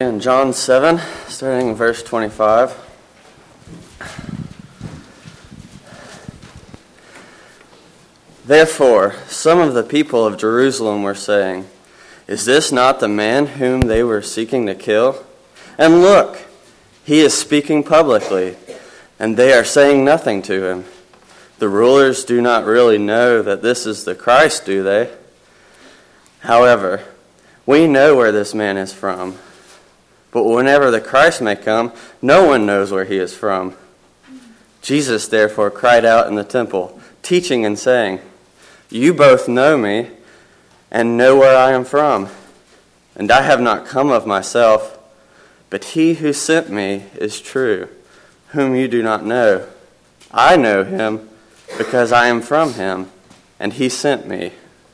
in John 7, starting in verse 25. Therefore, some of the people of Jerusalem were saying, "Is this not the man whom they were seeking to kill? And look, he is speaking publicly, and they are saying nothing to him. The rulers do not really know that this is the Christ, do they? However, we know where this man is from. But whenever the Christ may come, no one knows where he is from." Jesus therefore cried out in the temple, teaching and saying, "You both know me and know where I am from. And I have not come of myself, but he who sent me is true, whom you do not know. I know him because I am from him, and he sent me."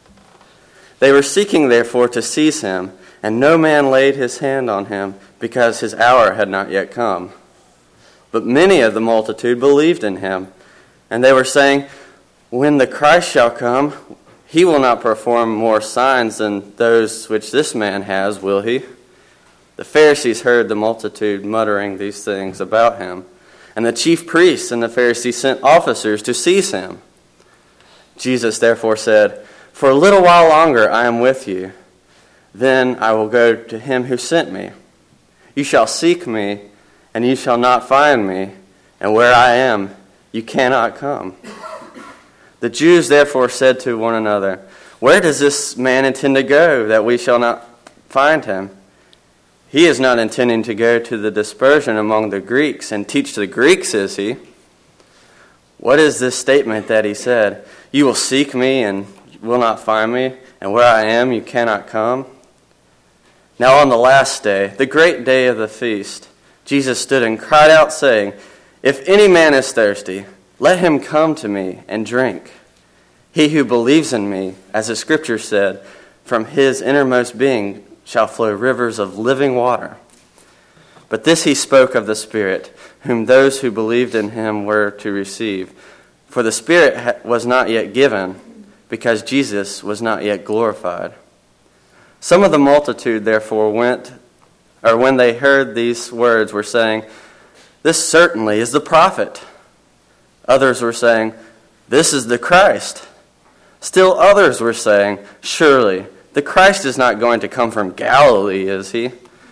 They were seeking therefore to seize him, and no man laid his hand on him, because his hour had not yet come. But many of the multitude believed in him, and they were saying, "When the Christ shall come, he will not perform more signs than those which this man has, will he?" The Pharisees heard the multitude muttering these things about him, and the chief priests and the Pharisees sent officers to seize him. Jesus therefore said, "For a little while longer I am with you. Then I will go to him who sent me. You shall seek me, and you shall not find me, and where I am, you cannot come." The Jews therefore said to one another, "Where does this man intend to go, that we shall not find him? He is not intending to go to the dispersion among the Greeks and teach the Greeks, is he? What is this statement that he said, 'You will seek me and will not find me, and where I am you cannot come'?" Now on the last day, the great day of the feast, Jesus stood and cried out, saying, "If any man is thirsty, let him come to me and drink. He who believes in me, as the Scripture said, from his innermost being shall flow rivers of living water." But this he spoke of the Spirit, whom those who believed in him were to receive. For the Spirit was not yet given, because Jesus was not yet glorified. Some of the multitude therefore when they heard these words, were saying, "This certainly is the prophet." Others were saying, "This is the Christ." Still others were saying, "Surely the Christ is not going to come from Galilee, is he?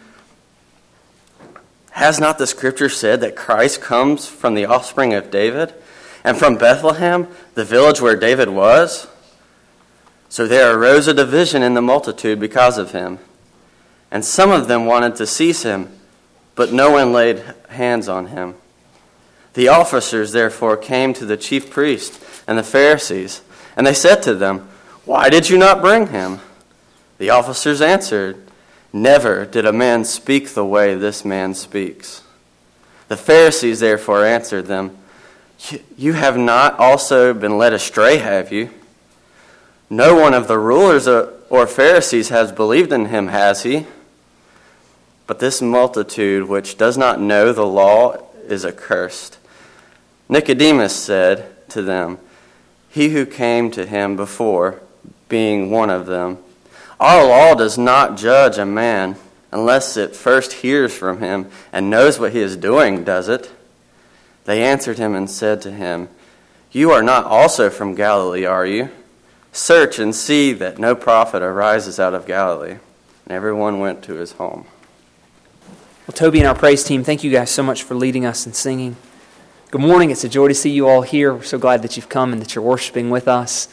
Has not the Scripture said that Christ comes from the offspring of David, and from Bethlehem, the village where David was?" So there arose a division in the multitude because of him. And some of them wanted to seize him, but no one laid hands on him. The officers therefore came to the chief priests and the Pharisees, and they said to them, "Why did you not bring him?" The officers answered, "Never did a man speak the way this man speaks." The Pharisees therefore answered them, "You have not also been led astray, have you? No one of the rulers or Pharisees has believed in him, has he? But this multitude which does not know the law is accursed." Nicodemus said to them, he who came to him before, being one of them, "Our law does not judge a man unless it first hears from him and knows what he is doing, does it?" They answered him and said to him, "You are not also from Galilee, are you? Search and see that no prophet arises out of Galilee." And everyone went to his home. Well, Toby and our praise team, thank you guys so much for leading us in singing. Good morning. It's a joy to see you all here. We're so glad that you've come and that you're worshiping with us.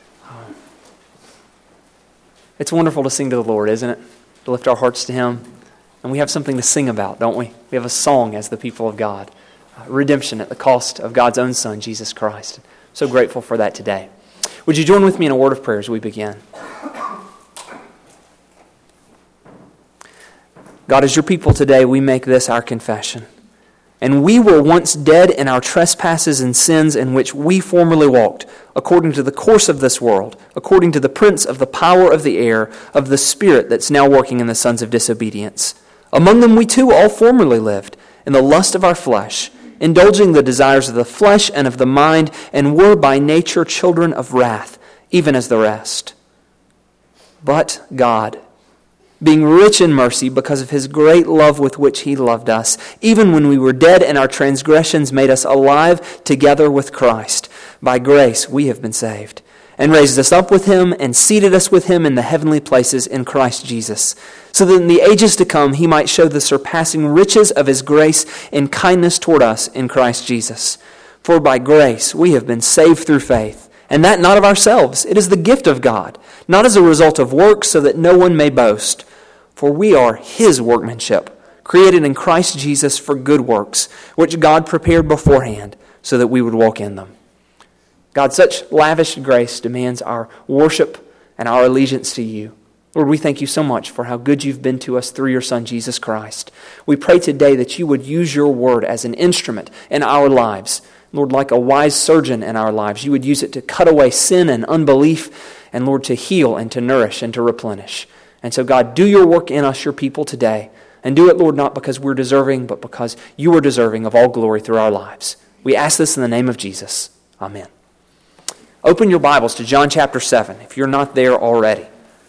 It's wonderful to sing to the Lord, isn't it? To lift our hearts to Him. And we have something to sing about, don't we? We have a song as the people of God. Redemption at the cost of God's own Son, Jesus Christ. So grateful for that today. Would you join with me in a word of prayer as we begin? God, as your people today, we make this our confession. And we were once dead in our trespasses and sins in which we formerly walked, according to the course of this world, according to the prince of the power of the air, of the spirit that's now working in the sons of disobedience. Among them we too all formerly lived, in the lust of our flesh, indulging the desires of the flesh and of the mind, and were by nature children of wrath, even as the rest. But God, being rich in mercy because of his great love with which he loved us, even when we were dead and our transgressions made us alive together with Christ. By grace we have been saved, and raised us up with him and seated us with him in the heavenly places in Christ Jesus, so that in the ages to come he might show the surpassing riches of his grace and kindness toward us in Christ Jesus. For by grace we have been saved through faith, and that not of ourselves. It is the gift of God, not as a result of works, so that no one may boast. For we are his workmanship, created in Christ Jesus for good works, which God prepared beforehand so that we would walk in them. God, such lavish grace demands our worship and our allegiance to you. Lord, we thank you so much for how good you've been to us through your Son, Jesus Christ. We pray today that you would use your word as an instrument in our lives. Lord, like a wise surgeon in our lives, you would use it to cut away sin and unbelief, and Lord, to heal and to nourish and to replenish. And so, God, do your work in us, your people, today. And do it, Lord, not because we're deserving, but because you are deserving of all glory through our lives. We ask this in the name of Jesus. Amen. Open your Bibles to John chapter 7, if you're not there already.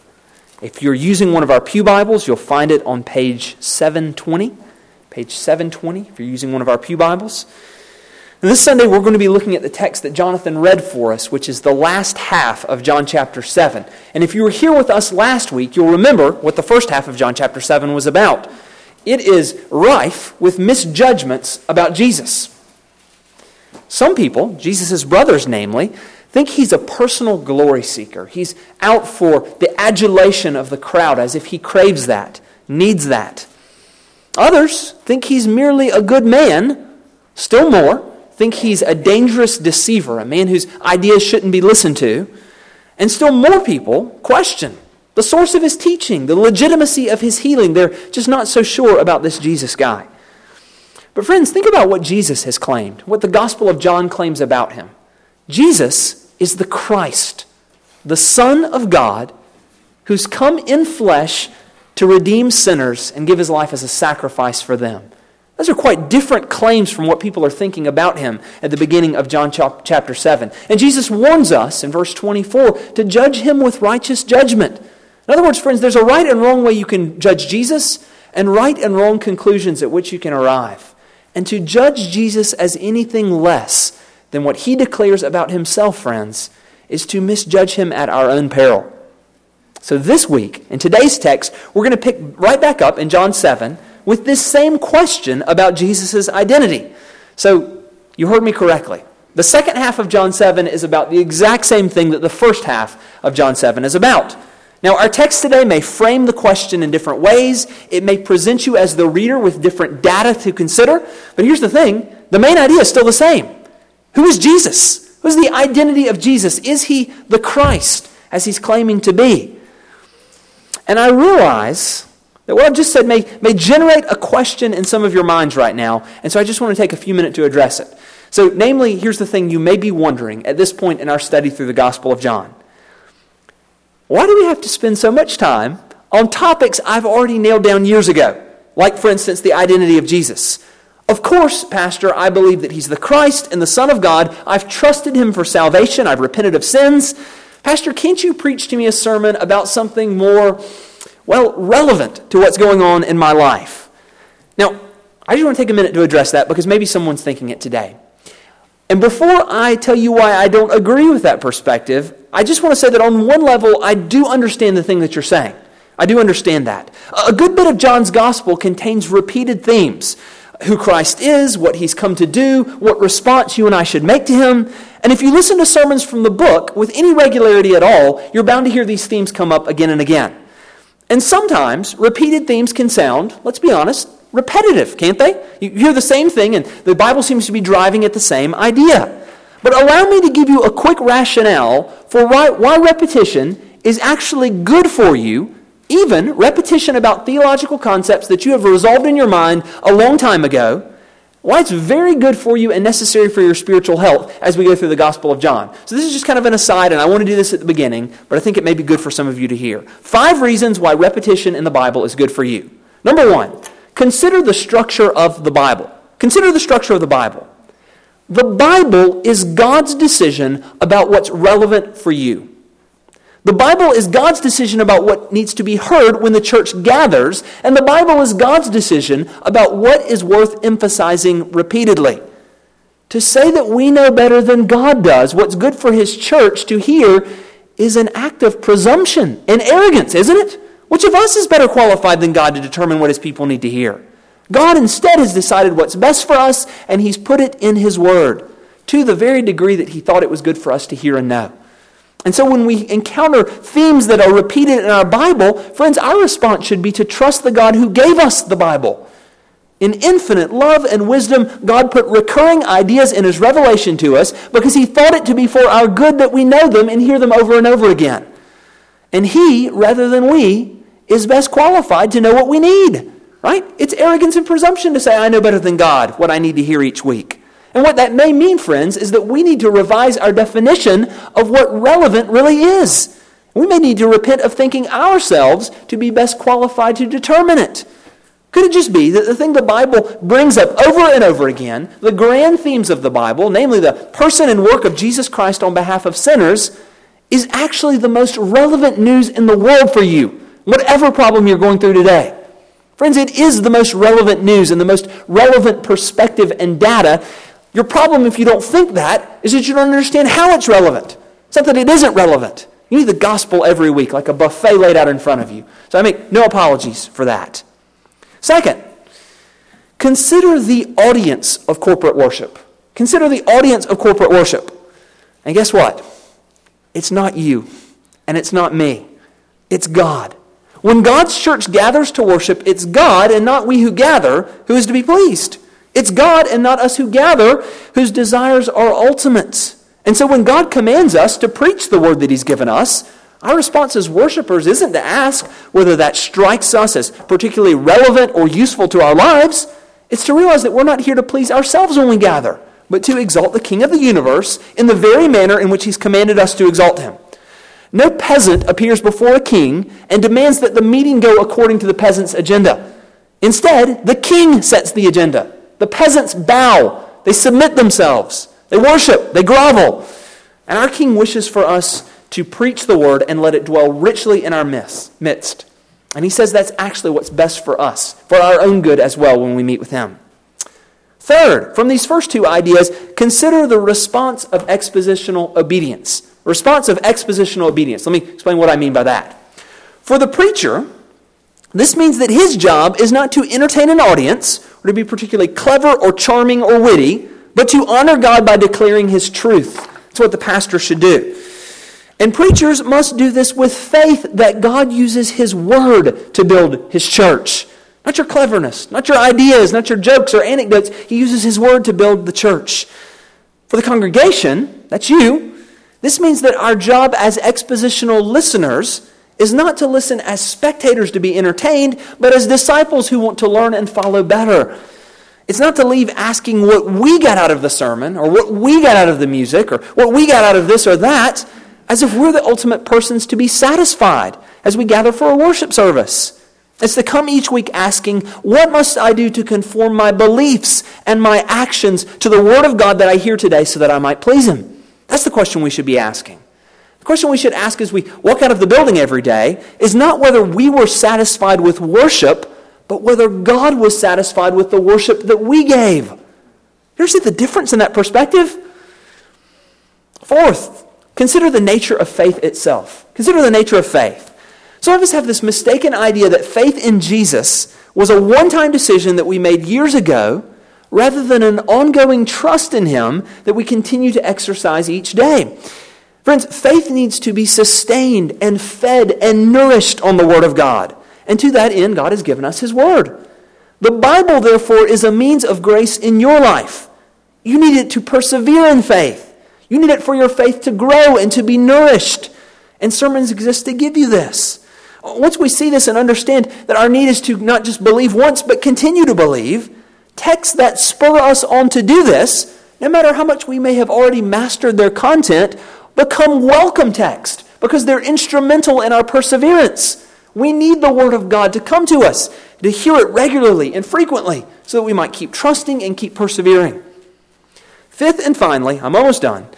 If you're using one of our pew Bibles, you'll find it on page 720. Page 720, if you're using one of our pew Bibles. And this Sunday, we're going to be looking at the text that Jonathan read for us, which is the last half of John chapter 7. And if you were here with us last week, you'll remember what the first half of John chapter 7 was about. It is rife with misjudgments about Jesus. Some people, Jesus' brothers namely, think he's a personal glory seeker. He's out for the adulation of the crowd as if he craves that, needs that. Others think he's merely a good man. Still more, think he's a dangerous deceiver, a man whose ideas shouldn't be listened to. And still more people question the source of his teaching, the legitimacy of his healing. They're just not so sure about this Jesus guy. But friends, think about what Jesus has claimed, what the Gospel of John claims about him. Jesus is the Christ, the Son of God, who's come in flesh to redeem sinners and give his life as a sacrifice for them. Those are quite different claims from what people are thinking about him at the beginning of John chapter 7. And Jesus warns us in verse 24 to judge him with righteous judgment. In other words, friends, there's a right and wrong way you can judge Jesus and right and wrong conclusions at which you can arrive. And to judge Jesus as anything less than what he declares about himself, friends, is to misjudge him at our own peril. So this week, in today's text, we're going to pick right back up in John 7 with this same question about Jesus' identity. So, you heard me correctly. The second half of John 7 is about the exact same thing that the first half of John 7 is about. Now, our text today may frame the question in different ways. It may present you as the reader with different data to consider. But here's the thing. The main idea is still the same. Who is Jesus? Who is the identity of Jesus? Is he the Christ, as he's claiming to be? And I realize that what I've just said may generate a question in some of your minds right now, and so I just want to take a few minutes to address it. So, namely, here's the thing you may be wondering at this point in our study through the Gospel of John. Why do we have to spend so much time on topics I've already nailed down years ago? Like, for instance, the identity of Jesus. Of course, Pastor, I believe that he's the Christ and the Son of God. I've trusted him for salvation. I've repented of sins. Pastor, can't you preach to me a sermon about something more, relevant to what's going on in my life? Now, I just want to take a minute to address that because maybe someone's thinking it today. And before I tell you why I don't agree with that perspective, I just want to say that on one level, I do understand the thing that you're saying. I do understand that. A good bit of John's gospel contains repeated themes. Who Christ is, what he's come to do, what response you and I should make to him. And if you listen to sermons from the book with any regularity at all, you're bound to hear these themes come up again and again. And sometimes repeated themes can sound, let's be honest, repetitive, can't they? You hear the same thing and the Bible seems to be driving at the same idea. But allow me to give you a quick rationale for why repetition is actually good for you, even repetition about theological concepts that you have resolved in your mind a long time ago, why it's very good for you and necessary for your spiritual health as we go through the Gospel of John. So this is just kind of an aside, and I want to do this at the beginning, but I think it may be good for some of you to hear. 5 reasons why repetition in the Bible is good for you. Number 1, consider the structure of the Bible. Consider the structure of the Bible. The Bible is God's decision about what's relevant for you. The Bible is God's decision about what needs to be heard when the church gathers, and the Bible is God's decision about what is worth emphasizing repeatedly. To say that we know better than God does what's good for His church to hear is an act of presumption and arrogance, isn't it? Which of us is better qualified than God to determine what His people need to hear? God instead has decided what's best for us, and He's put it in His Word to the very degree that He thought it was good for us to hear and know. And so when we encounter themes that are repeated in our Bible, friends, our response should be to trust the God who gave us the Bible. In infinite love and wisdom, God put recurring ideas in His revelation to us because He thought it to be for our good that we know them and hear them over and over again. And He, rather than we, is best qualified to know what we need, right? It's arrogance and presumption to say, I know better than God what I need to hear each week. And what that may mean, friends, is that we need to revise our definition of what relevant really is. We may need to repent of thinking ourselves to be best qualified to determine it. Could it just be that the thing the Bible brings up over and over again, the grand themes of the Bible, namely the person and work of Jesus Christ on behalf of sinners, is actually the most relevant news in the world for you, whatever problem you're going through today? Friends, it is the most relevant news and the most relevant perspective and data. Your problem, if you don't think that, is that you don't understand how it's relevant. It's not that it isn't relevant. You need the gospel every week, like a buffet laid out in front of you. So I make no apologies for that. Second, consider the audience of corporate worship. Consider the audience of corporate worship. And guess what? It's not you, and it's not me. It's God. When God's church gathers to worship, it's God and not we who gather who is to be pleased. It's God and not us who gather whose desires are ultimate. And so when God commands us to preach the word that He's given us, our response as worshipers isn't to ask whether that strikes us as particularly relevant or useful to our lives. It's to realize that we're not here to please ourselves when we gather, but to exalt the King of the universe in the very manner in which He's commanded us to exalt Him. No peasant appears before a king and demands that the meeting go according to the peasant's agenda. Instead, the king sets the agenda. The peasants bow, they submit themselves, they worship, they grovel. And our King wishes for us to preach the word and let it dwell richly in our midst. And He says that's actually what's best for us, for our own good as well when we meet with Him. Third, from these first two ideas, consider the response of expositional obedience. Response of expositional obedience. Let me explain what I mean by that. For the preacher, this means that his job is not to entertain an audience or to be particularly clever or charming or witty, but to honor God by declaring His truth. That's what the pastor should do. And preachers must do this with faith that God uses His word to build His church. Not your cleverness, not your ideas, not your jokes or anecdotes. He uses His word to build the church. For the congregation, that's you, this means that our job as expositional listeners is not to listen as spectators to be entertained, but as disciples who want to learn and follow better. It's not to leave asking what we got out of the sermon, or what we got out of the music, or what we got out of this or that, as if we're the ultimate persons to be satisfied as we gather for a worship service. It's to come each week asking, what must I do to conform my beliefs and my actions to the Word of God that I hear today so that I might please Him? That's the question we should be asking. The question we should ask as we walk out of the building every day is not whether we were satisfied with worship, but whether God was satisfied with the worship that we gave. You ever see the difference in that perspective? Fourth, consider the nature of faith itself. Consider the nature of faith. Some of us have this mistaken idea that faith in Jesus was a one-time decision that we made years ago, rather than an ongoing trust in Him that we continue to exercise each day. Friends, faith needs to be sustained and fed and nourished on the Word of God. And to that end, God has given us His Word. The Bible, therefore, is a means of grace in your life. You need it to persevere in faith. You need it for your faith to grow and to be nourished. And sermons exist to give you this. Once we see this and understand that our need is to not just believe once, but continue to believe, texts that spur us on to do this, no matter how much we may have already mastered their content, become welcome text because they're instrumental in our perseverance. We need the Word of God to come to us, to hear it regularly and frequently so that we might keep trusting and keep persevering. Fifth and finally, I'm almost done,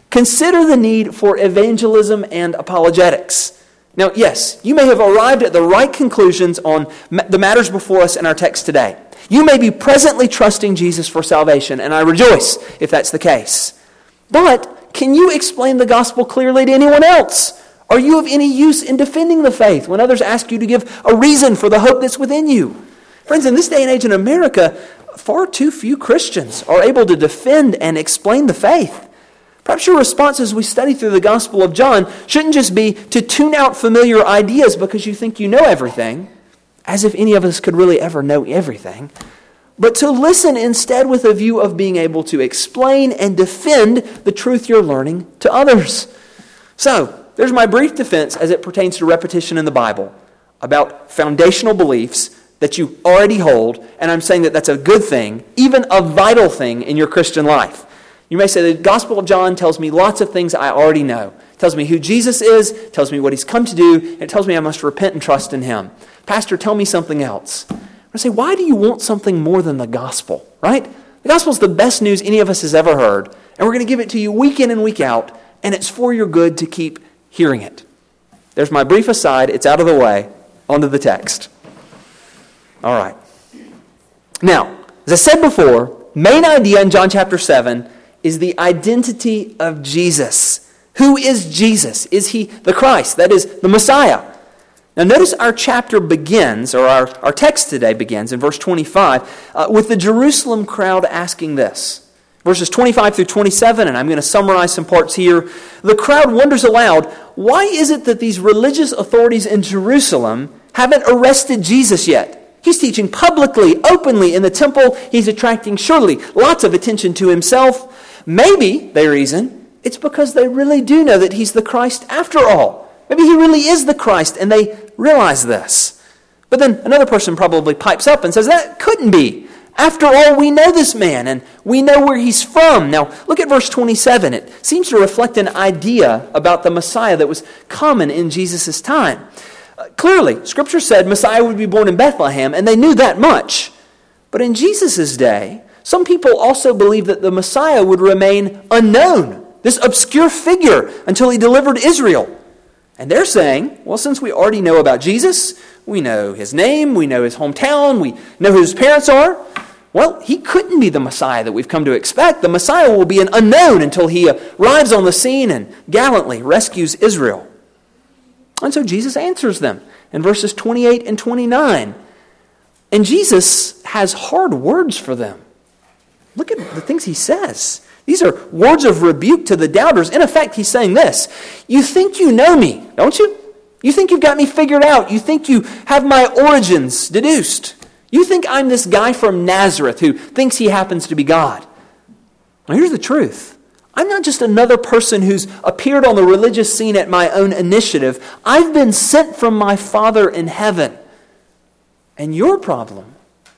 Consider the need for evangelism and apologetics. Now, yes, you may have arrived at the right conclusions on the matters before us in our text today. You may be presently trusting Jesus for salvation, and I rejoice if that's the case. But can you explain the gospel clearly to anyone else? Are you of any use in defending the faith when others ask you to give a reason for the hope that's within you? Friends, in this day and age in America, far too few Christians are able to defend and explain the faith. Perhaps your response as we study through the Gospel of John shouldn't just be to tune out familiar ideas because you think you know everything, as if any of us could really ever know everything, but to listen instead with a view of being able to explain and defend the truth you're learning to others. So, there's my brief defense as it pertains to repetition in the Bible about foundational beliefs that you already hold, and I'm saying that that's a good thing, even a vital thing in your Christian life. You may say the Gospel of John tells me lots of things I already know. It tells me who Jesus is, it tells me what He's come to do, and it tells me I must repent and trust in Him. Pastor, tell me something else. I say, why do you want something more than the gospel, right? The gospel is the best news any of us has ever heard, and we're going to give it to you week in and week out, and it's for your good to keep hearing it. There's my brief aside. It's out of the way. On to the text. All right. Now, as I said before, main idea in John chapter 7 is the identity of Jesus. Who is Jesus? Is He the Christ? That is, the Messiah. Now notice our chapter begins, or our text today begins in verse 25, with the Jerusalem crowd asking this. Verses 25 through 27, and I'm going to summarize some parts here. The crowd wonders aloud, why is it that these religious authorities in Jerusalem haven't arrested Jesus yet? He's teaching publicly, openly in the temple. He's attracting surely lots of attention to himself. Maybe, they reason, it's because they really do know that He's the Christ after all. Maybe He really is the Christ, and they realize this. But then another person probably pipes up and says, that couldn't be. After all, we know this man, and we know where he's from. Now, look at verse 27. It seems to reflect an idea about the Messiah that was common in Jesus' time. Clearly, Scripture said Messiah would be born in Bethlehem, and they knew that much. But in Jesus' day, some people also believed that the Messiah would remain unknown, this obscure figure, until He delivered Israel. And they're saying, well, since we already know about Jesus, we know His name, we know His hometown, we know who His parents are, well, He couldn't be the Messiah that we've come to expect. The Messiah will be an unknown until He arrives on the scene and gallantly rescues Israel. And so Jesus answers them in verses 28 and 29. And Jesus has hard words for them. Look at the things He says. These are words of rebuke to the doubters. In effect, He's saying this. You think you know me, don't you? You think you've got me figured out. You think you have my origins deduced. You think I'm this guy from Nazareth who thinks he happens to be God. Now here's the truth. I'm not just another person who's appeared on the religious scene at my own initiative. I've been sent from my Father in heaven. And your problem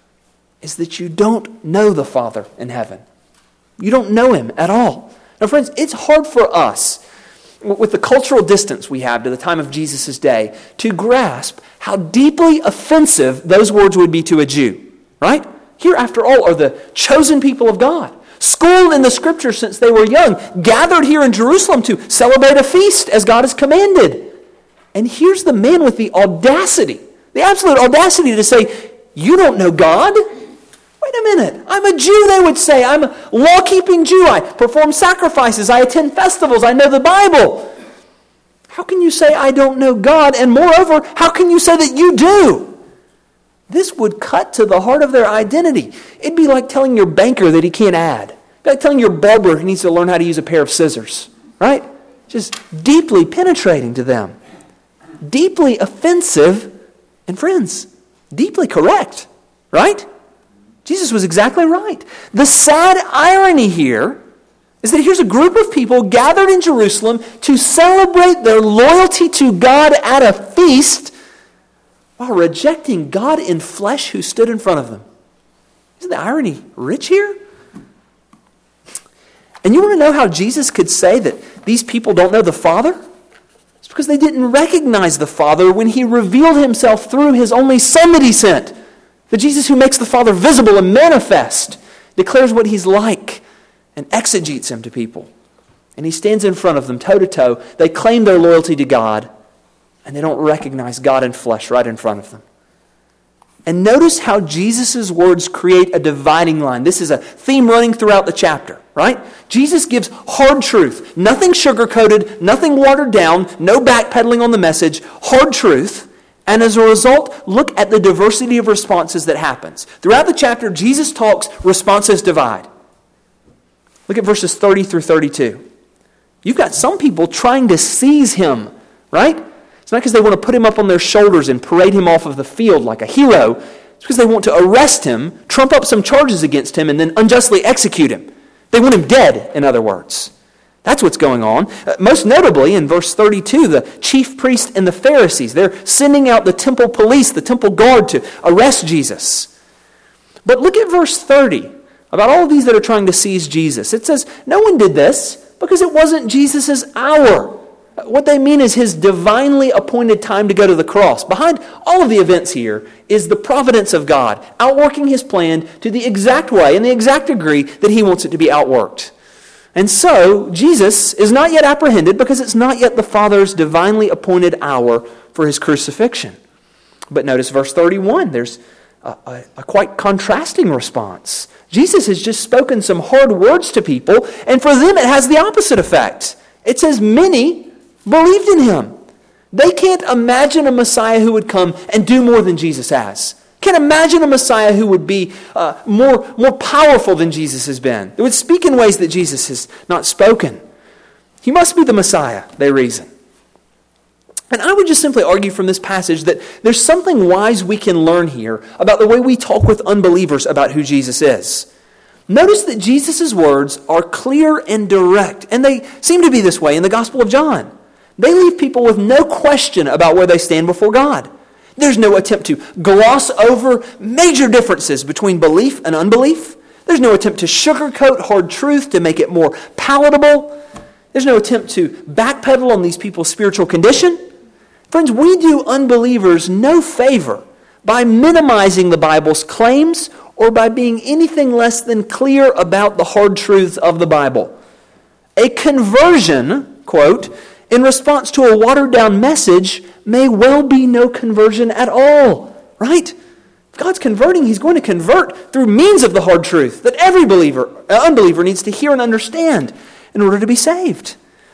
is that you don't know the Father in heaven. You don't know Him at all. Now, friends, it's hard for us, with the cultural distance we have to the time of Jesus' day, to grasp how deeply offensive those words would be to a Jew. Right? Here, after all, are the chosen people of God, schooled in the Scriptures since they were young, gathered here in Jerusalem to celebrate a feast as God has commanded. And here's the man with the audacity, the absolute audacity to say, you don't know God? Wait a minute, I'm a Jew, they would say. I'm a law-keeping Jew. I perform sacrifices. I attend festivals. I know the Bible. How can you say I don't know God? And moreover, how can you say that you do? This would cut to the heart of their identity. It'd be like telling your banker that he can't add. It'd be like telling your barber he needs to learn how to use a pair of scissors. Right? Just deeply penetrating to them. Deeply offensive, and friends, deeply correct. Right? Jesus was exactly right. The sad irony here is that here's a group of people gathered in Jerusalem to celebrate their loyalty to God at a feast while rejecting God in flesh who stood in front of them. Isn't the irony rich here? And you want to know how Jesus could say that these people don't know the Father? It's because they didn't recognize the Father when He revealed Himself through His only Son that He sent. The Jesus who makes the Father visible and manifest, declares what He's like, and exegetes Him to people. And he stands in front of them toe to toe. They claim their loyalty to God, and they don't recognize God in flesh right in front of them. And notice how Jesus' words create a dividing line. This is a theme running throughout the chapter, right? Jesus gives hard truth. Nothing sugar-coated, nothing watered down, no backpedaling on the message, hard truth. And as a result, look at the diversity of responses that happens. Throughout the chapter, Jesus talks, responses divide. Look at verses 30 through 32. You've got some people trying to seize him, right? It's not because they want to put him up on their shoulders and parade him off of the field like a hero. It's because they want to arrest him, trump up some charges against him, and then unjustly execute him. They want him dead, in other words. That's what's going on. Most notably, in verse 32, the chief priest and the Pharisees, they're sending out the temple police, the temple guard, to arrest Jesus. But look at verse 30, about all of these that are trying to seize Jesus. It says, no one did this because it wasn't Jesus' hour. What they mean is his divinely appointed time to go to the cross. Behind all of the events here is the providence of God, outworking his plan to the exact way and the exact degree that he wants it to be outworked. And so, Jesus is not yet apprehended because it's not yet the Father's divinely appointed hour for his crucifixion. But notice verse 31, there's a quite contrasting response. Jesus has just spoken some hard words to people, and for them it has the opposite effect. It says many believed in him. They can't imagine a Messiah who would come and do more than Jesus has. Can't imagine a Messiah who would be more powerful than Jesus has been. That would speak in ways that Jesus has not spoken. He must be the Messiah, they reason. And I would just simply argue from this passage that there's something wise we can learn here about the way we talk with unbelievers about who Jesus is. Notice that Jesus' words are clear and direct, and they seem to be this way in the Gospel of John. They leave people with no question about where they stand before God. There's no attempt to gloss over major differences between belief and unbelief. There's no attempt to sugarcoat hard truth to make it more palatable. There's no attempt to backpedal on these people's spiritual condition. Friends, we do unbelievers no favor by minimizing the Bible's claims or by being anything less than clear about the hard truths of the Bible. A conversion, quote, in response to a watered-down message may well be no conversion at all, right? If God's converting, he's going to convert through means of the hard truth that every unbeliever needs to hear and understand in order to be saved.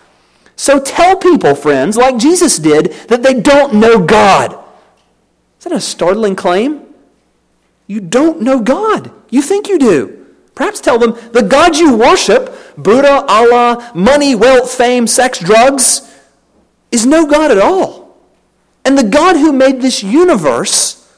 So tell people, friends, like Jesus did, that they don't know God. Is that a startling claim? You don't know God. You think you do. Perhaps tell them the God you worship, Buddha, Allah, money, wealth, fame, sex, drugs, is no God at all. And the God who made this universe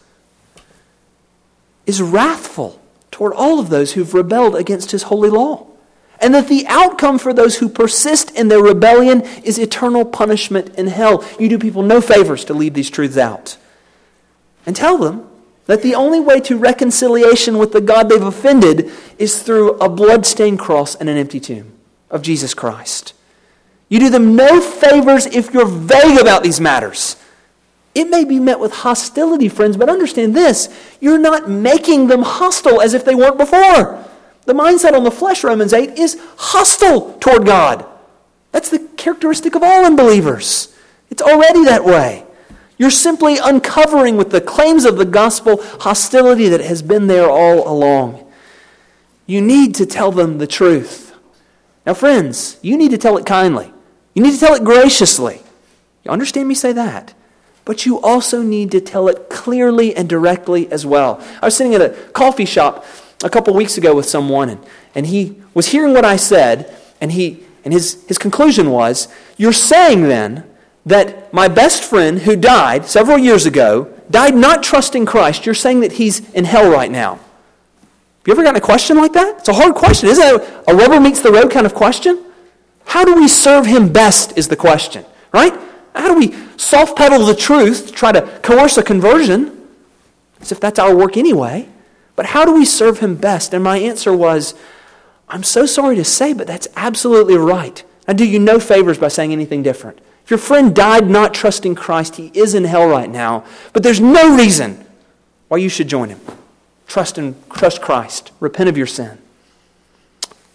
is wrathful toward all of those who've rebelled against his holy law. And that the outcome for those who persist in their rebellion is eternal punishment in hell. You do people no favors to leave these truths out. And tell them that the only way to reconciliation with the God they've offended is through a blood-stained cross and an empty tomb of Jesus Christ. You do them no favors if you're vague about these matters. It may be met with hostility, friends, but understand this. You're not making them hostile as if they weren't before. The mindset on the flesh, Romans 8, is hostile toward God. That's the characteristic of all unbelievers. It's already that way. You're simply uncovering with the claims of the gospel hostility that has been there all along. You need to tell them the truth. Now, friends, you need to tell it kindly. You need to tell it graciously. You understand me say that? But you also need to tell it clearly and directly as well. I was sitting at a coffee shop a couple weeks ago with someone, and he was hearing what I said, and his conclusion was, you're saying then that my best friend who died several years ago, died not trusting Christ, you're saying that he's in hell right now. Have you ever gotten a question like that? It's a hard question. Isn't that a rubber meets the road kind of question? How do we serve him best is the question, right? How do we soft pedal the truth, try to coerce a conversion, as if that's our work anyway? But how do we serve him best? And my answer was, I'm so sorry to say, but that's absolutely right. I do you no favors by saying anything different. If your friend died not trusting Christ, he is in hell right now, but there's no reason why you should join him. Trust Christ. Repent of your sin.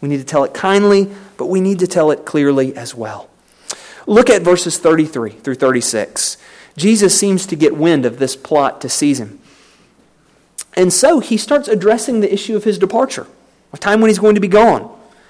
We need to tell it kindly, but we need to tell it clearly as well. Look at verses 33 through 36. Jesus seems to get wind of this plot to seize him. And so he starts addressing the issue of his departure, a time when he's going to be gone.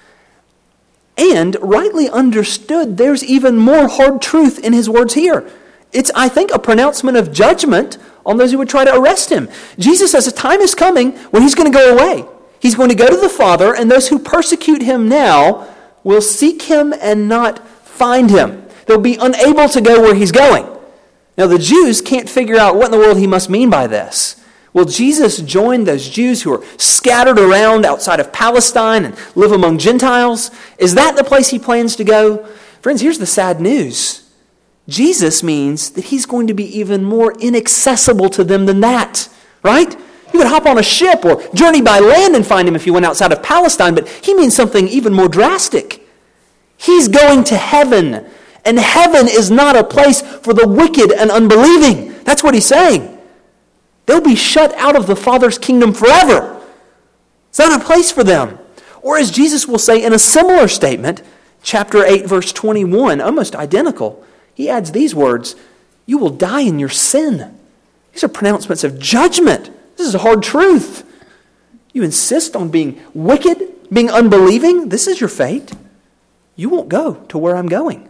And rightly understood, there's even more hard truth in his words here. It's, I think, a pronouncement of judgment on those who would try to arrest him. Jesus says a time is coming when he's going to go away. He's going to go to the Father, and those who persecute him now will seek him and not find him. They'll be unable to go where he's going. Now, the Jews can't figure out what in the world he must mean by this. Will Jesus join those Jews who are scattered around outside of Palestine and live among Gentiles? Is that the place he plans to go? Friends, here's the sad news. Jesus means that he's going to be even more inaccessible to them than that, right? You could hop on a ship or journey by land and find him if you went outside of Palestine, but he means something even more drastic. He's going to heaven, and heaven is not a place for the wicked and unbelieving. That's what he's saying. They'll be shut out of the Father's kingdom forever. It's not a place for them. Or as Jesus will say in a similar statement, chapter 8, verse 21, almost identical, he adds these words, "You will die in your sin." These are pronouncements of judgment. This is a hard truth. You insist on being wicked, being unbelieving, this is your fate. You won't go to where I'm going.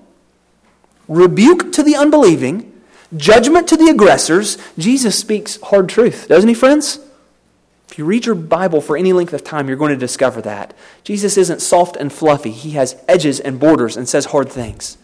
Rebuke to the unbelieving, judgment to the aggressors. Jesus speaks hard truth, doesn't he, friends? If you read your Bible for any length of time, you're going to discover that. Jesus isn't soft and fluffy. He has edges and borders and says hard things.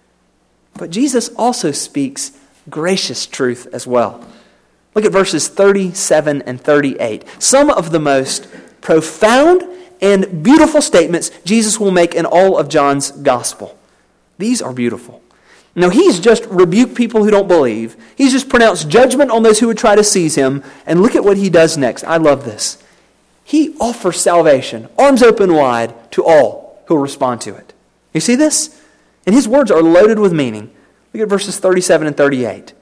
But Jesus also speaks gracious truth as well. Look at verses 37 and 38. Some of the most profound and beautiful statements Jesus will make in all of John's gospel. These are beautiful. Now, he's just rebuked people who don't believe. He's just pronounced judgment on those who would try to seize him. And look at what he does next. I love this. He offers salvation, arms open wide, to all who will respond to it. You see this? And his words are loaded with meaning. Look at verses 37 and 38.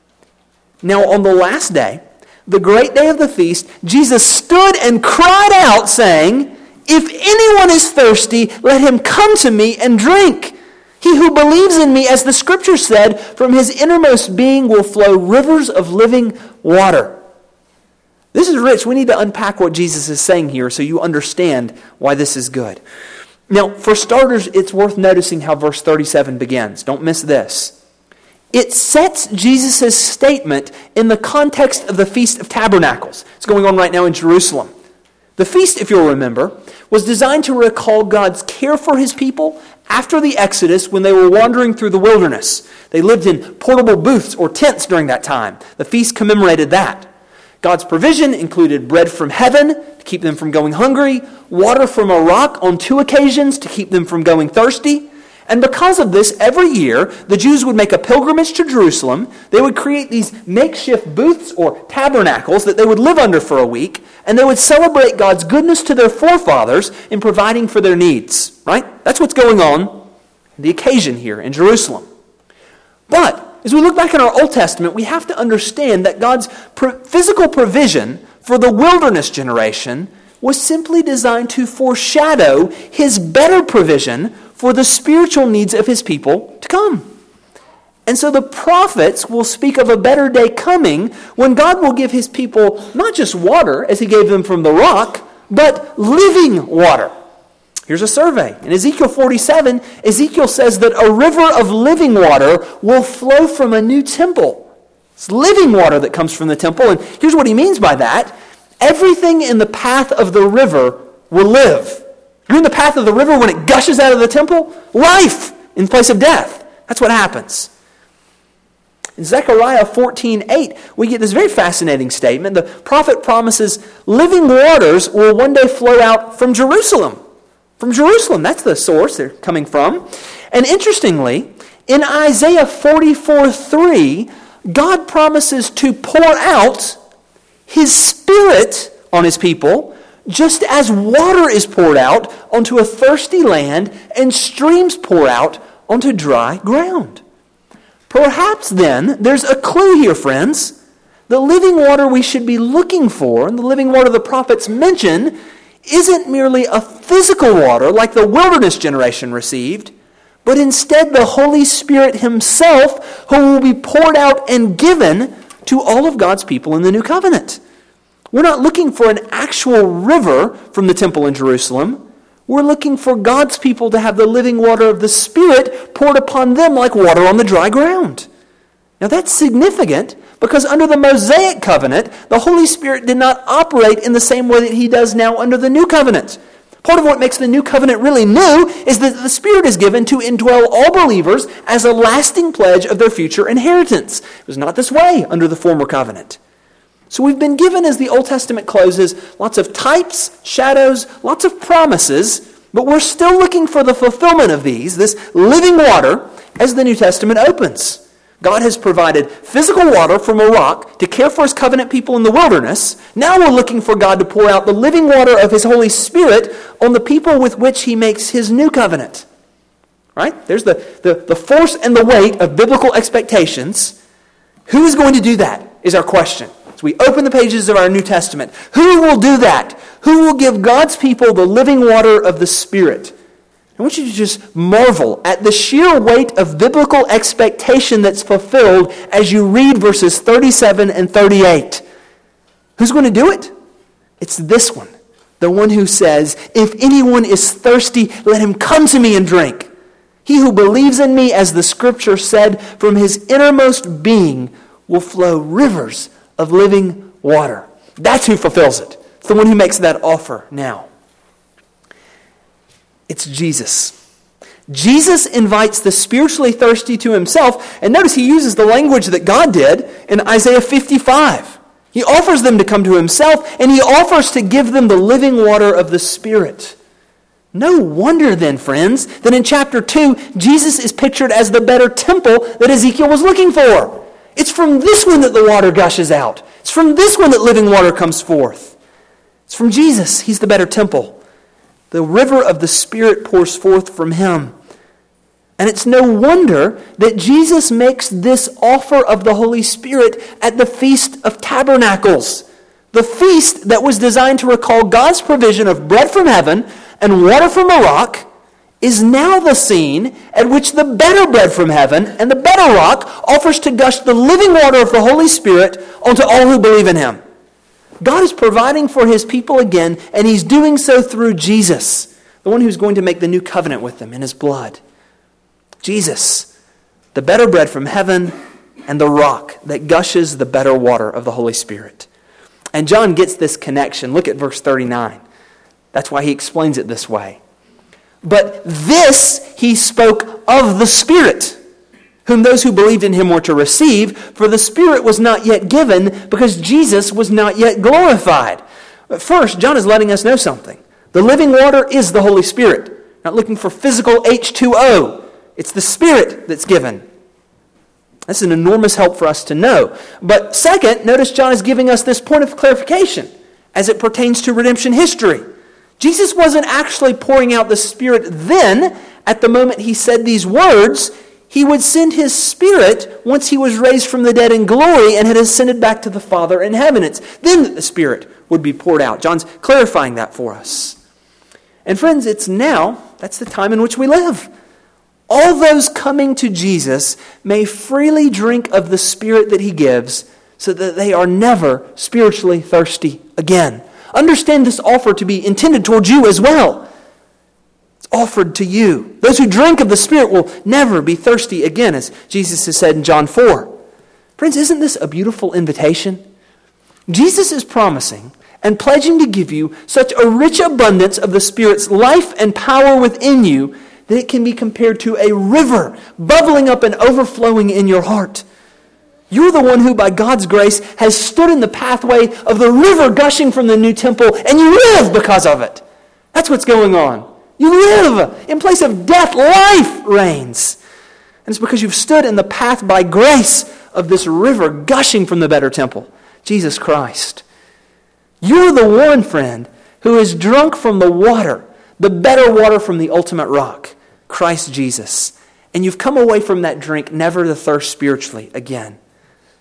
Now, on the last day, the great day of the feast, Jesus stood and cried out, saying, "If anyone is thirsty, let him come to me and drink. He who believes in me, as the Scripture said, from his innermost being will flow rivers of living water." This is rich. We need to unpack what Jesus is saying here so you understand why this is good. Now, for starters, it's worth noticing how verse 37 begins. Don't miss this. It sets Jesus' statement in the context of the Feast of Tabernacles. It's going on right now in Jerusalem. The feast, if you'll remember, was designed to recall God's care for his people after the Exodus when they were wandering through the wilderness. They lived in portable booths or tents during that time. The feast commemorated that. God's provision included bread from heaven to keep them from going hungry, water from a rock on 2 occasions to keep them from going thirsty. And because of this, every year, the Jews would make a pilgrimage to Jerusalem. They would create these makeshift booths or tabernacles that they would live under for a week, and they would celebrate God's goodness to their forefathers in providing for their needs. Right? That's what's going on, the occasion here in Jerusalem. But as we look back in our Old Testament, we have to understand that God's physical provision for the wilderness generation was simply designed to foreshadow his better provision for the spiritual needs of his people to come. And so the prophets will speak of a better day coming when God will give his people not just water, as he gave them from the rock, but living water. Here's a survey. In Ezekiel 47, Ezekiel says that a river of living water will flow from a new temple. It's living water that comes from the temple. And here's what he means by that. Everything in the path of the river will live. You're in the path of the river when it gushes out of the temple. Life in place of death. That's what happens. In Zechariah 14:8, we get this very fascinating statement. The prophet promises living waters will one day flow out from Jerusalem. From Jerusalem, that's the source they're coming from. And interestingly, in Isaiah 44:3, God promises to pour out his Spirit on his people, just as water is poured out onto a thirsty land and streams pour out onto dry ground. Perhaps then, there's a clue here, friends. The living water we should be looking for, and the living water the prophets mention, isn't merely a physical water like the wilderness generation received, but instead the Holy Spirit himself, who will be poured out and given to all of God's people in the new covenant. We're not looking for an actual river from the temple in Jerusalem. We're looking for God's people to have the living water of the Spirit poured upon them like water on the dry ground. Now that's significant because under the Mosaic covenant, the Holy Spirit did not operate in the same way that he does now under the new covenant. Part of what makes the new covenant really new is that the Spirit is given to indwell all believers as a lasting pledge of their future inheritance. It was not this way under the former covenant. So we've been given, as the Old Testament closes, lots of types, shadows, lots of promises, but we're still looking for the fulfillment of these, this living water, as the New Testament opens. God has provided physical water from a rock to care for his covenant people in the wilderness. Now we're looking for God to pour out the living water of his Holy Spirit on the people with which he makes his new covenant. Right? There's the force and the weight of biblical expectations. Who is going to do that is our question. As we open the pages of our New Testament, who will do that? Who will give God's people the living water of the Spirit? I want you to just marvel at the sheer weight of biblical expectation that's fulfilled as you read verses 37 and 38. Who's going to do it? It's this one. The one who says, "If anyone is thirsty, let him come to me and drink. He who believes in me, as the Scripture said, from his innermost being will flow rivers of living water." That's who fulfills it. It's the one who makes that offer now. It's Jesus. Jesus invites the spiritually thirsty to himself, and notice he uses the language that God did in Isaiah 55. He offers them to come to himself, and he offers to give them the living water of the Spirit. No wonder then, friends, that in chapter 2, Jesus is pictured as the better temple that Ezekiel was looking for. It's from this one that the water gushes out. It's from this one that living water comes forth. It's from Jesus. He's the better temple. The river of the Spirit pours forth from him. And it's no wonder that Jesus makes this offer of the Holy Spirit at the Feast of Tabernacles, the feast that was designed to recall God's provision of bread from heaven and water from a rock, is now the scene at which the better bread from heaven and the better rock offers to gush the living water of the Holy Spirit onto all who believe in him. God is providing for his people again, and he's doing so through Jesus, the one who's going to make the new covenant with them in his blood. Jesus, the better bread from heaven and the rock that gushes the better water of the Holy Spirit. And John gets this connection. Look at verse 39. That's why he explains it this way. But this he spoke of the Spirit, whom those who believed in him were to receive, for the Spirit was not yet given because Jesus was not yet glorified. But first, John is letting us know something. The living water is the Holy Spirit. Not looking for physical H2O. It's the Spirit that's given. That's an enormous help for us to know. But second, notice John is giving us this point of clarification as it pertains to redemption history. Jesus wasn't actually pouring out the Spirit then, at the moment he said these words. He would send his Spirit once he was raised from the dead in glory and had ascended back to the Father in heaven. It's then that the Spirit would be poured out. John's clarifying that for us. And friends, it's now, that's the time in which we live. All those coming to Jesus may freely drink of the Spirit that he gives so that they are never spiritually thirsty again. Understand this offer to be intended towards you as well. It's offered to you. Those who drink of the Spirit will never be thirsty again, as Jesus has said in John 4. Friends, isn't this a beautiful invitation? Jesus is promising and pledging to give you such a rich abundance of the Spirit's life and power within you that it can be compared to a river bubbling up and overflowing in your heart. You're the one who, by God's grace, has stood in the pathway of the river gushing from the new temple, and you live because of it. That's what's going on. You live. In place of death, life reigns. And it's because you've stood in the path by grace of this river gushing from the better temple, Jesus Christ. You're the one, friend, who is drunk from the water, the better water from the ultimate rock, Christ Jesus. And you've come away from that drink never to thirst spiritually again.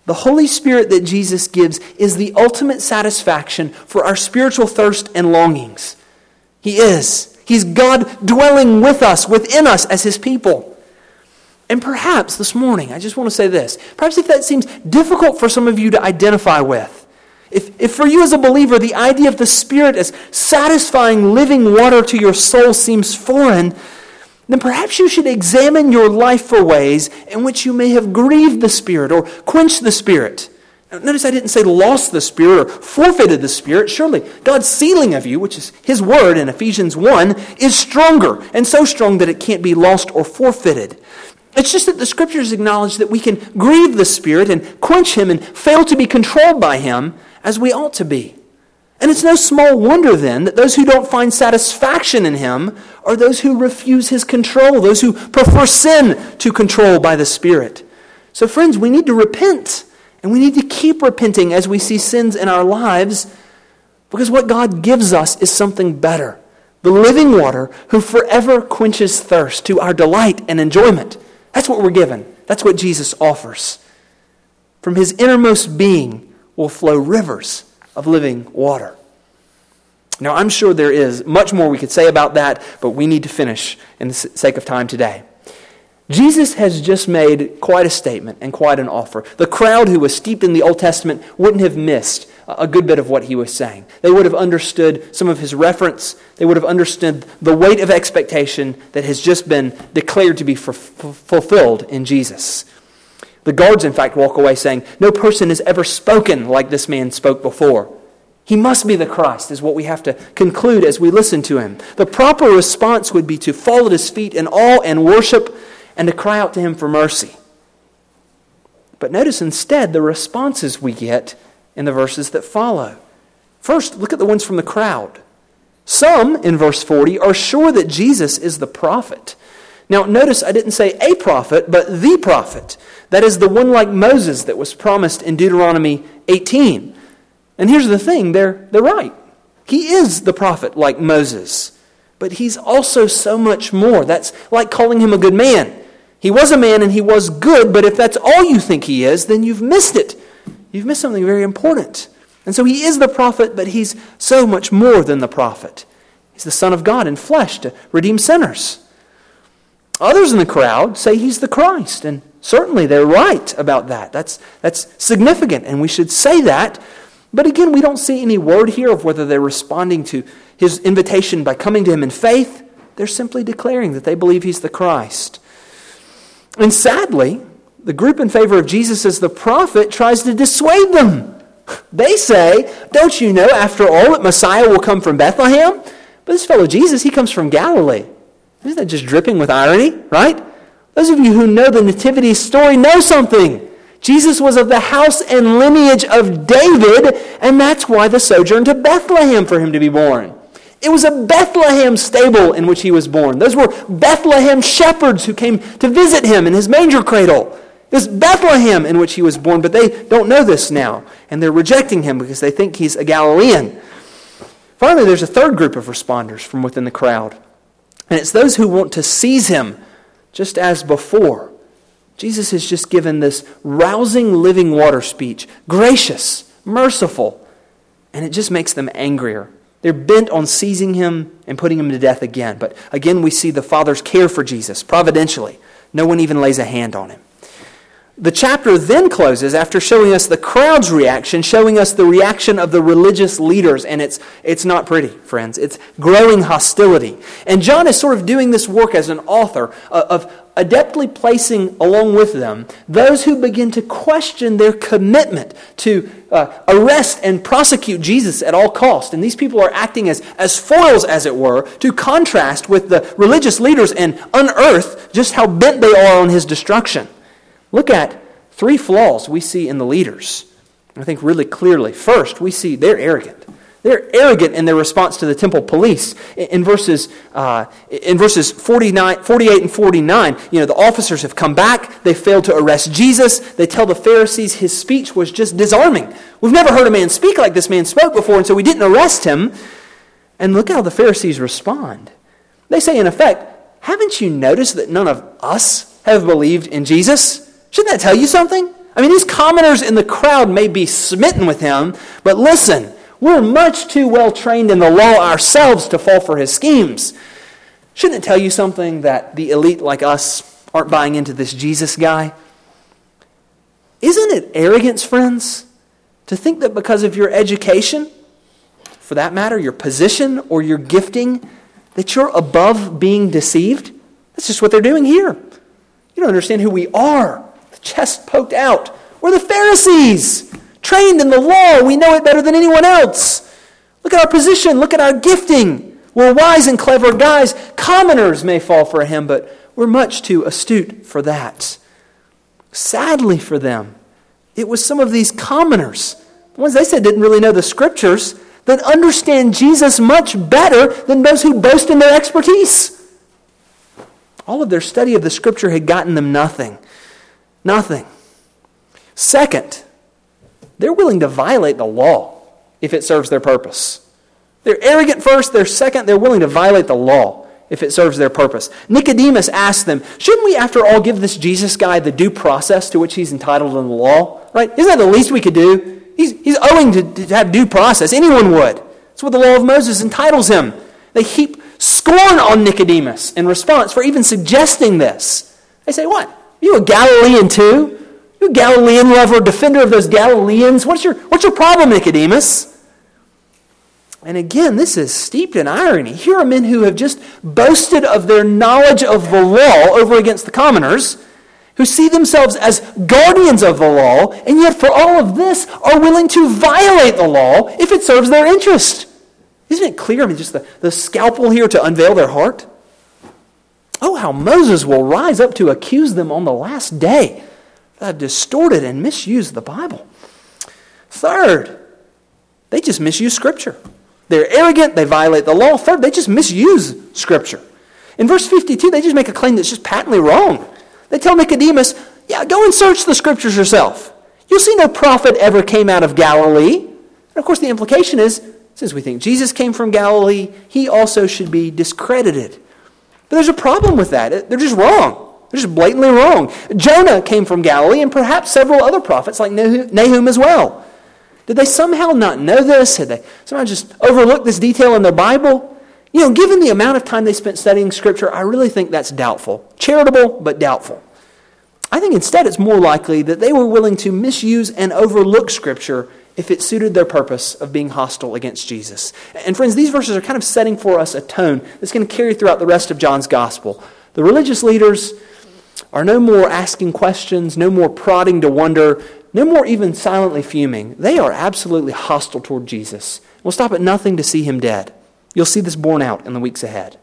The Holy Spirit that Jesus gives is the ultimate satisfaction for our spiritual thirst and longings. He is. He's God dwelling with us, within us as His people. And perhaps this morning, I just want to say this, perhaps if that seems difficult for some of you to identify with, if for you as a believer the idea of the Spirit as satisfying living water to your soul seems foreign, then perhaps you should examine your life for ways in which you may have grieved the Spirit or quenched the Spirit. Now, notice I didn't say lost the Spirit or forfeited the Spirit. Surely God's sealing of you, which is His word in Ephesians 1, is stronger, and so strong that it can't be lost or forfeited. It's just that the Scriptures acknowledge that we can grieve the Spirit and quench Him and fail to be controlled by Him as we ought to be. And it's no small wonder then that those who don't find satisfaction in Him are those who refuse His control, those who prefer sin to control by the Spirit. So friends, we need to repent, and we need to keep repenting as we see sins in our lives, because what God gives us is something better. The living water who forever quenches thirst to our delight and enjoyment. That's what we're given. That's what Jesus offers. From His innermost being will flow rivers of living water. Now, I'm sure there is much more we could say about that, but we need to finish in the sake of time today. Jesus has just made quite a statement and quite an offer. The crowd who was steeped in the Old Testament wouldn't have missed a good bit of what He was saying. They would have understood some of His reference. They would have understood the weight of expectation that has just been declared to be fulfilled in Jesus. The guards, in fact, walk away saying, "No person has ever spoken like this man spoke before." He must be the Christ, is what we have to conclude as we listen to Him. The proper response would be to fall at His feet in awe and worship and to cry out to Him for mercy. But notice instead the responses we get in the verses that follow. First, look at the ones from the crowd. Some, in verse 40, are sure that Jesus is the prophet. Now, notice I didn't say a prophet, but the prophet. That is the one like Moses that was promised in Deuteronomy 18. And here's the thing, they're right. He is the prophet like Moses. But He's also so much more. That's like calling Him a good man. He was a man and He was good, but if that's all you think He is, then you've missed it. You've missed something very important. And so He is the prophet, but He's so much more than the prophet. He's the Son of God in flesh to redeem sinners. Others in the crowd say He's the Christ, and certainly they're right about that. That's significant, and we should say that. But again, we don't see any word here of whether they're responding to His invitation by coming to Him in faith. They're simply declaring that they believe He's the Christ. And sadly, the group in favor of Jesus as the prophet tries to dissuade them. They say, "Don't you know, after all, that Messiah will come from Bethlehem? But this fellow Jesus, He comes from Galilee." Isn't that just dripping with irony, right? Those of you who know the Nativity story know something. Jesus was of the house and lineage of David, and that's why the sojourn to Bethlehem for Him to be born. It was a Bethlehem stable in which He was born. Those were Bethlehem shepherds who came to visit Him in His manger cradle. It was Bethlehem in which He was born, but they don't know this now, and they're rejecting Him because they think He's a Galilean. Finally, there's a third group of responders from within the crowd. And it's those who want to seize Him, just as before. Jesus has just given this rousing living water speech, gracious, merciful, and it just makes them angrier. They're bent on seizing Him and putting Him to death again. But again, we see the Father's care for Jesus, providentially. No one even lays a hand on Him. The chapter then closes after showing us the crowd's reaction, showing us the reaction of the religious leaders, and it's not pretty, friends. It's growing hostility. And John is sort of doing this work as an author of adeptly placing along with them those who begin to question their commitment to arrest and prosecute Jesus at all cost. And these people are acting as foils, as it were, to contrast with the religious leaders and unearth just how bent they are on His destruction. Look at three flaws we see in the leaders. I think really clearly. First, we see they're arrogant. They're arrogant in their response to the temple police. In verses 48 and 49, the officers have come back. They failed to arrest Jesus. They tell the Pharisees His speech was just disarming. We've never heard a man speak like this man spoke before, and so we didn't arrest him. And look how the Pharisees respond. They say, in effect, "Haven't you noticed that none of us have believed in Jesus?" Shouldn't that tell you something? I mean, these commoners in the crowd may be smitten with him, but listen, we're much too well trained in the law ourselves to fall for his schemes. Shouldn't it tell you something that the elite like us aren't buying into this Jesus guy? Isn't it arrogance, friends, to think that because of your education, for that matter, your position or your gifting, that you're above being deceived? That's just what they're doing here. You don't understand who we are. The chest poked out. We're the Pharisees, trained in the law. We know it better than anyone else. Look at our position. Look at our gifting. We're wise and clever guys. Commoners may fall for him, but we're much too astute for that. Sadly for them, it was some of these commoners, the ones they said didn't really know the Scriptures, that understand Jesus much better than those who boast in their expertise. All of their study of the Scripture had gotten them nothing. Nothing. Second, they're willing to violate the law if it serves their purpose. They're arrogant first. They're second. They're willing to violate the law if it serves their purpose. Nicodemus asked them, shouldn't we after all give this Jesus guy the due process to which he's entitled in the law? Right? Isn't that the least we could do? He's owing to have due process. Anyone would. That's what the law of Moses entitles him. They heap scorn on Nicodemus in response for even suggesting this. They say, what? Are you a Galilean too? You a Galilean lover, defender of those Galileans? What's your problem, Nicodemus? And again, this is steeped in irony. Here are men who have just boasted of their knowledge of the law over against the commoners, who see themselves as guardians of the law, and yet for all of this are willing to violate the law if it serves their interest. Isn't it clear? I mean, just the scalpel here to unveil their heart. Oh, how Moses will rise up to accuse them on the last day that have distorted and misused the Bible. Third, they just misuse Scripture. They're arrogant, they violate the law. Third, they just misuse Scripture. In verse 52, they just make a claim that's just patently wrong. They tell Nicodemus, yeah, go and search the Scriptures yourself. You'll see no prophet ever came out of Galilee. And of course, the implication is, since we think Jesus came from Galilee, he also should be discredited. But there's a problem with that. They're just wrong. They're just blatantly wrong. Jonah came from Galilee, and perhaps several other prophets like Nahum as well. Did they somehow not know this? Had they somehow just overlooked this detail in their Bible? You know, given the amount of time they spent studying Scripture, I really think that's doubtful. Charitable, but doubtful. I think instead it's more likely that they were willing to misuse and overlook Scripture if it suited their purpose of being hostile against Jesus. And friends, these verses are kind of setting for us a tone that's going to carry throughout the rest of John's Gospel. The religious leaders are no more asking questions, no more prodding to wonder, no more even silently fuming. They are absolutely hostile toward Jesus. We'll stop at nothing to see him dead. You'll see this borne out in the weeks ahead.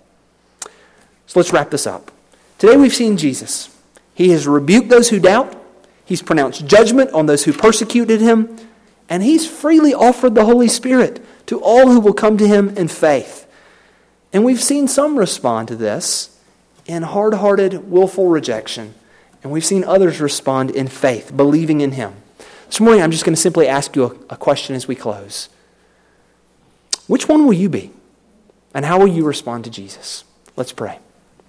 So let's wrap this up. Today we've seen Jesus. He has rebuked those who doubt. He's pronounced judgment on those who persecuted him. And he's freely offered the Holy Spirit to all who will come to him in faith. And we've seen some respond to this in hard-hearted, willful rejection. And we've seen others respond in faith, believing in him. This morning I'm just going to simply ask you a question as we close. Which one will you be? And how will you respond to Jesus? Let's pray.